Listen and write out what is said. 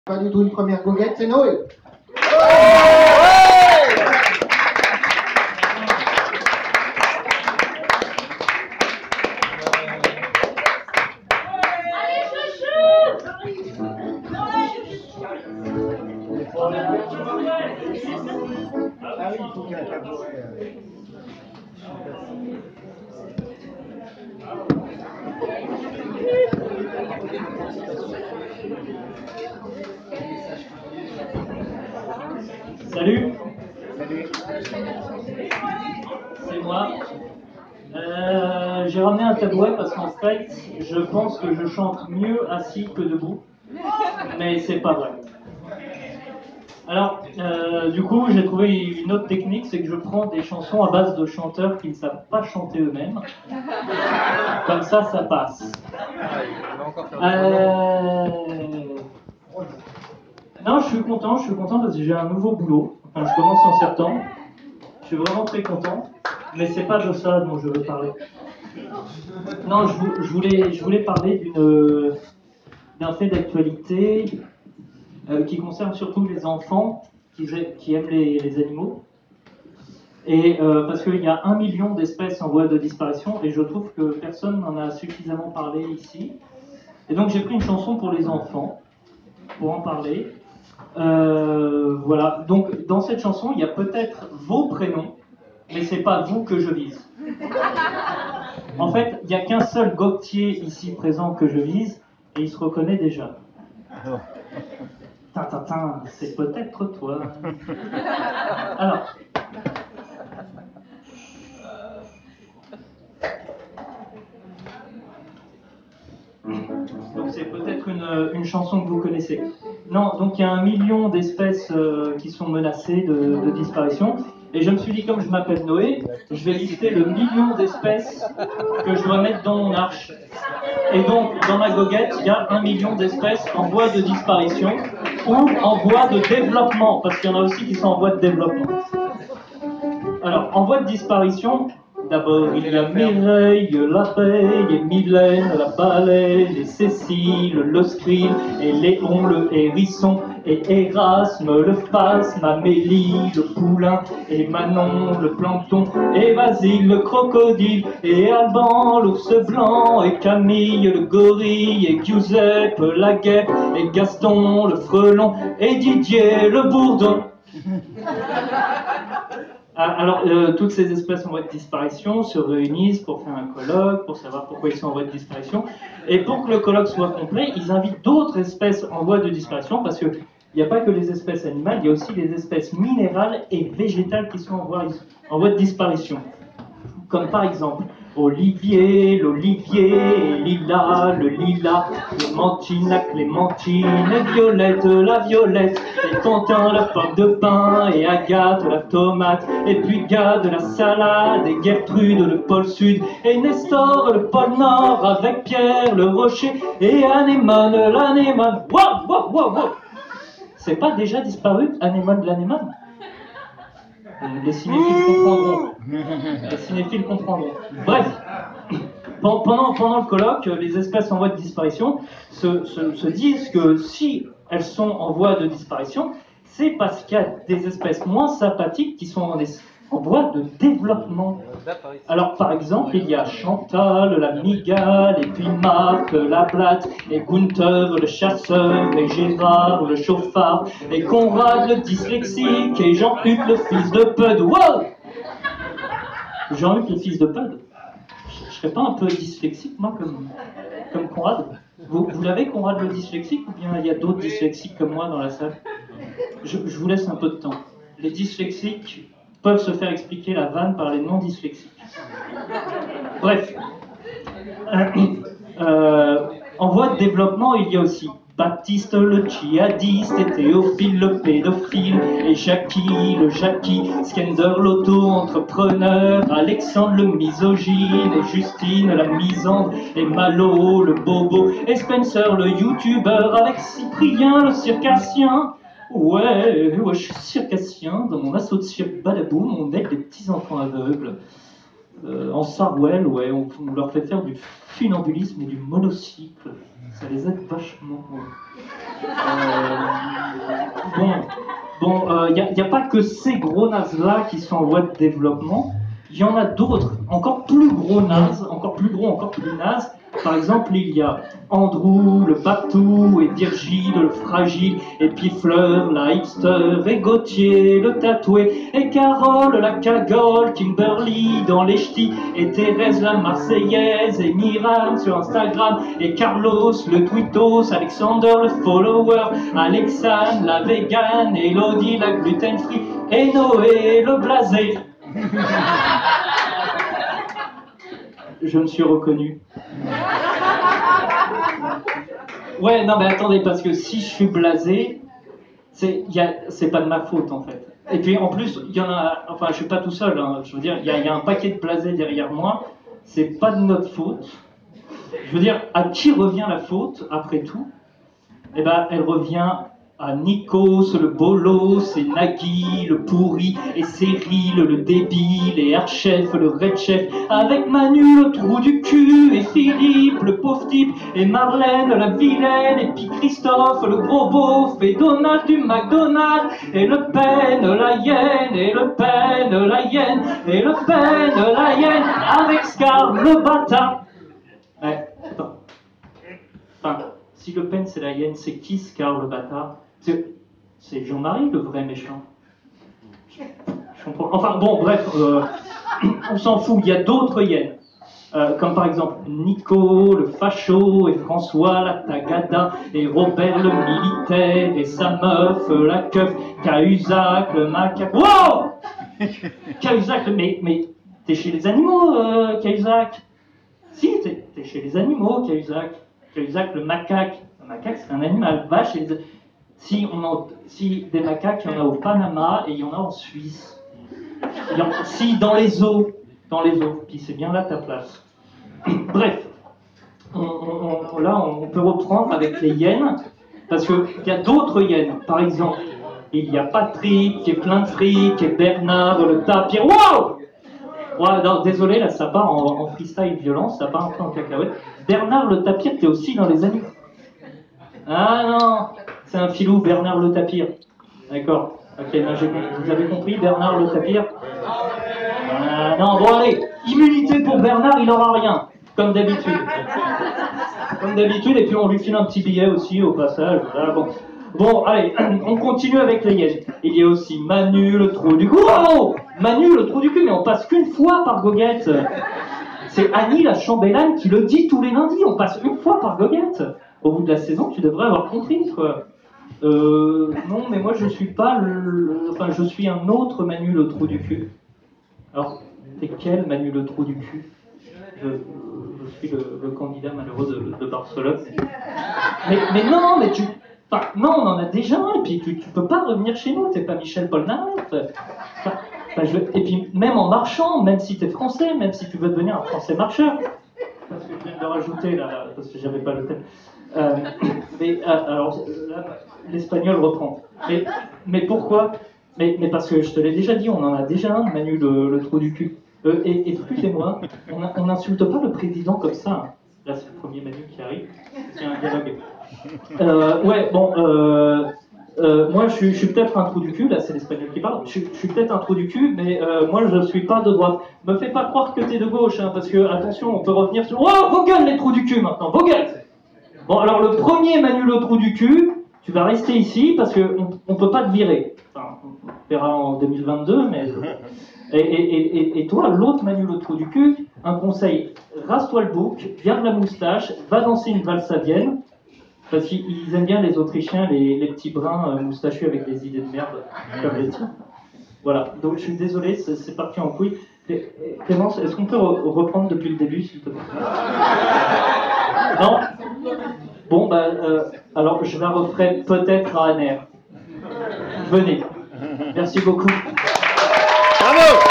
Pas du tout une première goguette, c'est Noé. Ah oui, il faut qu'il y ait un tabouret. Salut, Salut. c'est moi. J'ai ramené un tabouret parce qu'en fait, je pense que je chante mieux assis que debout, mais c'est pas vrai. Alors, du coup, j'ai trouvé une autre technique, c'est que je prends des chansons à base de chanteurs qui ne savent pas chanter eux-mêmes. Comme ça passe. Non, je suis content parce que j'ai un nouveau boulot. Enfin, je commence en septembre. Je suis vraiment très content, mais c'est pas de ça dont je veux parler. Non, je voulais parler d'un fait d'actualité qui concerne surtout les enfants qui aiment les animaux. Et parce qu'il y a 1 million d'espèces en voie de disparition, et je trouve que personne n'en a suffisamment parlé ici. Et donc j'ai pris une chanson pour les enfants, pour en parler. Voilà, donc dans cette chanson, il y a peut-être vos prénoms, mais c'est pas vous que je vise. En fait, il n'y a qu'un seul Gautier ici présent que je vise, et il se reconnaît déjà. Tintin, c'est peut-être toi. Alors. Donc c'est peut-être une chanson que vous connaissez. Non, donc il y a 1 million d'espèces qui sont menacées de disparition. Et je me suis dit, comme je m'appelle Noé, je vais lister le million d'espèces que je dois mettre dans mon arche. Et donc, dans ma goguette, il y a 1 million d'espèces en voie de disparition ou en voie de développement, parce qu'il y en a aussi qui sont en voie de développement. Alors, en voie de disparition, d'abord il y a Mireille, l'abeille, et Mylène, la baleine, et Cécile, le scribe, et Léon, le hérisson, et Érasme, le phasme, Amélie, le poulain, et Manon, le plancton, et Basile, le crocodile, et Alban, l'ours blanc, et Camille, le gorille, et Giuseppe, la guêpe, et Gaston, le frelon, et Didier, le bourdon. Alors, toutes ces espèces en voie de disparition se réunissent pour faire un colloque, pour savoir pourquoi ils sont en voie de disparition. Et pour que le colloque soit complet, ils invitent d'autres espèces en voie de disparition, parce qu'il n'y a pas que les espèces animales, il y a aussi les espèces minérales et végétales qui sont en voie de disparition. Comme par exemple, Olivier, l'olivier, Lila, le lilas, Clémentine, la clémentine, et Violette, la violette, et Quentin, la pomme de pin, et Agathe, la tomate, et puis Gad, la salade, et Gertrude, le pôle sud, et Nestor, le pôle nord, avec Pierre, le rocher, et Anémone, l'anémone. Wow, wow, wow, wow. C'est pas déjà disparu, Anémone, l'anémone? Les cinéphiles comprendront. Les cinéphiles comprendront. Bref, pendant le colloque, les espèces en voie de disparition se disent que si elles sont en voie de disparition, c'est parce qu'il y a des espèces moins sympathiques qui sont en voie de développement. Alors, par exemple, il y a Chantal, la migale, et puis Marc, la blatte, et Gunther, le chasseur, et Gérard, le chauffard, et Conrad, le dyslexique, et Jean-Hugues, le fils de Pud. Wow! Jean-Hugues, le fils de Pud. Je serais pas un peu dyslexique, moi, comme Conrad? Vous l'avez, Conrad, le dyslexique, ou bien il y a d'autres dyslexiques comme moi dans la salle? Je vous laisse un peu de temps. Les dyslexiques peuvent se faire expliquer la vanne par les non-dyslexiques. Bref, en voie de développement, il y a aussi Baptiste le djihadiste, et Théophile le pédophile, et Jackie le Jackie, Skender l'auto-entrepreneur, Alexandre le misogyne, et Justine la misandre, et Malo le bobo, et Spencer le youtubeur, avec Cyprien le circassien. Ouais, je suis circassien, dans mon assaut de cirque Badaboum, on aide les petits enfants aveugles. En Sarwell, ouais, on leur fait faire du funambulisme et du monocycle. Ça les aide vachement. Ouais. Il n'y a pas que ces gros nazes-là qui sont en voie de développement. Il y en a d'autres, encore plus gros nazes, encore plus gros, encore plus nazes. Par exemple, il y a Andrew, le Patou, et Virgile, le fragile, et puis Fleur, la hipster, et Gauthier, le tatoué, et Carole, la cagole, Kimberly dans les ch'tis, et Thérèse, la marseillaise, et Myriam sur Instagram, et Carlos, le twittos, Alexander, le follower, Alexandre, la vegan, Elodie, la gluten-free, et Noé, le blasé. Je me suis reconnu. Ouais, non mais attendez, parce que si je suis blasé, c'est pas de ma faute en fait. Et puis en plus, il y en a, enfin je suis pas tout seul, hein, je veux dire, il y a un paquet de blasés derrière moi, c'est pas de notre faute. Je veux dire, à qui revient la faute après tout? Eh ben, elle revient à Nikos, le bolos, et Nagui, le pourri, et Cyril, le débile, et Archef, le red chef, avec Manu, le trou du cul, et Philippe, le pauvre type, et Marlène, la vilaine, et puis Christophe, le gros beauf, et Donald du McDonald's, et Le Pen, la hyène, et Le Pen, la hyène, et Le Pen, la hyène, avec Scar, le bâtard. Ouais, attends. Enfin, si Le Pen c'est la hyène, c'est qui Scar le bâtard? C'est Jean-Marie le vrai méchant. Je comprends. Enfin bon, bref, on s'en fout, il y a d'autres hyènes. Comme par exemple Nico, le facho, et François, la tagada, et Robert le militaire, et sa meuf, la keuf, Cahuzac, le macaque. Wow! Cahuzac, mais t'es chez les animaux, Cahuzac. Si, t'es chez les animaux, Cahuzac. Cahuzac, le macaque. Le macaque, c'est un animal. Vache, si des macaques, il y en a au Panama et il y en a en Suisse. Si, dans les eaux. Puis c'est bien là ta place. Bref, là, on peut reprendre avec les hyènes, parce qu'il y a d'autres hyènes. Par exemple, il y a Patrick, qui est plein de fric, et Bernard, le tapir. Wow! Ouais, non, désolé, là, ça part en freestyle violence, ça part un peu en cacahuète. Bernard le tapir, t'es aussi dans les animaux. Ah non, c'est un filou, Bernard le tapir. D'accord. Ok, vous avez compris, Bernard le tapir. Non, bon allez, immunité pour Bernard, il aura rien, comme d'habitude. Comme d'habitude, et puis on lui file un petit billet aussi au passage. Voilà, bon, allez, on continue avec les hyènes. Il y a aussi Manu, le trou du cul. Oh, Manu, le trou du cul, mais on passe qu'une fois par Goguette. C'est Annie, la chambellane, qui le dit tous les lundis. On passe une fois par Goguette. Au bout de la saison, tu devrais avoir compris, quoi. Non, mais moi, je suis pas Enfin, je suis un autre Manu, le trou du cul. Alors, t'es quel Manu, le trou du cul? Je suis le candidat malheureux de Barcelone. Mais non, mais tu... Enfin, non, on en a déjà un, et puis tu peux pas revenir chez nous, t'es pas Michel Polnareff. Et puis, même en marchant, même si t'es français, même si tu veux devenir un français marcheur, parce que je viens de le rajouter là, parce que j'avais pas le thème. Alors, là, l'espagnol reprend. Mais pourquoi? Mais parce que je te l'ai déjà dit, on en a déjà un, Manu, le trou du cul. Excusez-moi, on n'insulte pas le président comme ça. Hein. Là, c'est le premier Manu qui arrive. C'est un dialogue. Moi, je suis peut-être un trou du cul. Là, c'est l'espagnol qui parle. Je suis peut-être un trou du cul, mais moi, je ne suis pas de droite. Me fais pas croire que t'es de gauche, hein, parce que, attention, on peut revenir sur... Oh, vos gueules, les trous du cul, maintenant, vos gueules. Bon, alors, le premier Manu, le trou du cul, tu vas rester ici, parce qu'on ne peut pas te virer. Enfin, on verra en 2022, mais... Et toi, l'autre Manu, le trou du cul, un conseil, rase-toi le bouc, garde la moustache, va danser une valse à Vienne, parce qu'ils aiment bien les Autrichiens, les petits bruns moustachus avec des idées de merde, comme les tiens. Voilà, donc je suis désolé, c'est parti en couille. Clémence, est-ce qu'on peut reprendre depuis le début, s'il te plaît? Non? Bon, alors je la referai peut-être à Aner. Venez. Merci beaucoup. Bravo!